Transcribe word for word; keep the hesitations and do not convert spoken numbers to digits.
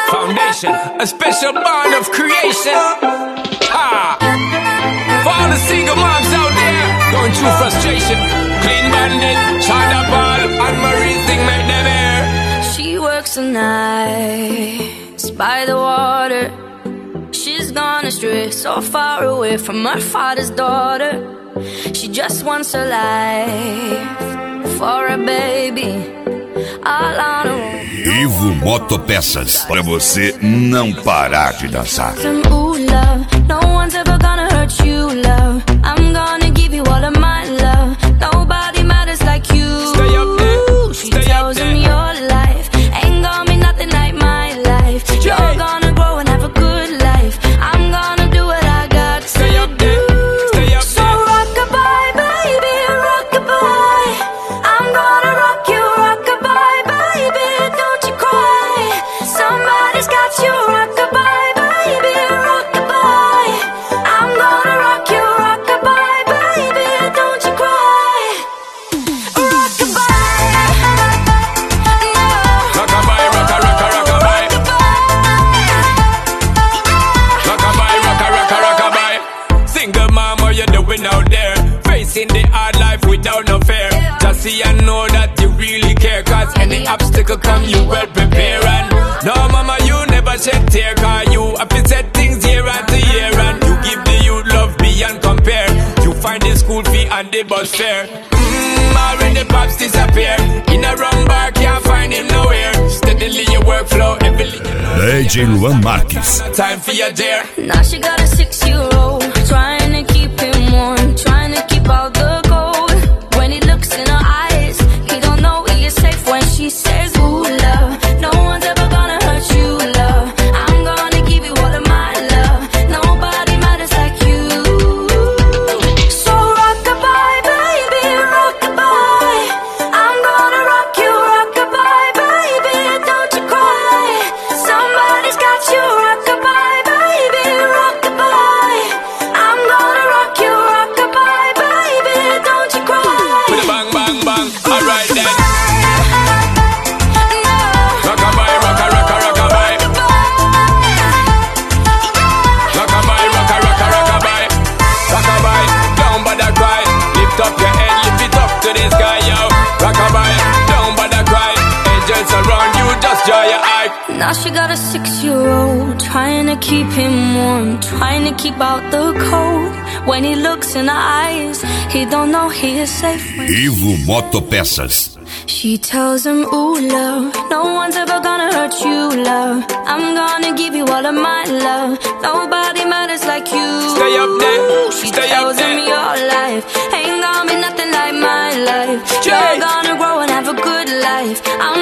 Foundation, a special bond of creation. Ah. For all the single moms out there going through frustration, Clean Bandit, China Ball, and Marie thing make them air. She works the nights by the water. She's gone astray, so far away from her father's daughter. She just wants a life for a baby, all on her own. Ivo Motopeças, pra você não parar de dançar. Ooh, love, no one's ever gonna hurt you, love. I'm gonna give you all of my love. Nobody matters like you. Stay up there, she stay tells up him there. your life ain't gonna be nothing like my life. You're Yeah. gonna grow and have a good life. I'm gonna do what I got to Stay up do. there, stay up So there. rock-a-bye, baby, rock-a-bye. I'm gonna rock you, rock-a-bye, baby, don't you cry. Somebody's got you, rock-a-bye, baby, rock-a-bye. I'm gonna rock you, rock-a-bye, baby, don't you cry. Rock-a-bye, no. Rock-a-bye, rocka, rocka, rock-a-bye. Rock-a-bye, rocka, rocka, rock-a-bye. Single mom, what you doing out there? Facing the hard life without no fear. Just see and know that you really care. Cause any obstacle come, you well prepare. And no mama, you never shed tear. Cause you have to set things year after year. And you give the youth love beyond compare. You find the school fee and the bus fare. Mmm, already pops disappear. In a wrong bar, can't find him nowhere. Steadily your workflow, every D J Luan Marques. time for your dear. Now she got a six-year-old, trying to keep him warm, trying to keep out the cold. When he looks in her eyes, he don't know he is safe when she says, ooh, love, no one's ever gonna hurt you, love. I'm gonna give you all of my love. Nobody matters like you. So rock-a-bye, baby, rock-a-bye. I'm gonna rock you, rock-a-bye, baby, don't you cry. Somebody's got you, rock-a-bye, baby, rock-a-bye. I'm gonna rock you, rock-a-bye, baby, don't you cry. With a bang, bang, bang. Alright then. No. Rock-a-bye, rocka, rocka, rock-a-bye. Rock-a-bye, rocka, rocka, rock-a-bye. Rock-a-bye, down by the cry. Lift up your head, lift it up to the sky, yo. Rock-a-bye, down by the cry. Angels around you, just draw your eye. Now she got a six-year-old, trying to keep him warm, trying to keep out the cold. When he looks in her eyes, he don't know he is safe when Ivo Motopeças. she tells him, ooh, love, no one's ever gonna hurt you, love. I'm gonna give you all of my love. Nobody matters like you. Stay up there, She stay up tells him there. your life ain't gonna be nothing like my life. Jay. You're gonna grow and have a good life. I'm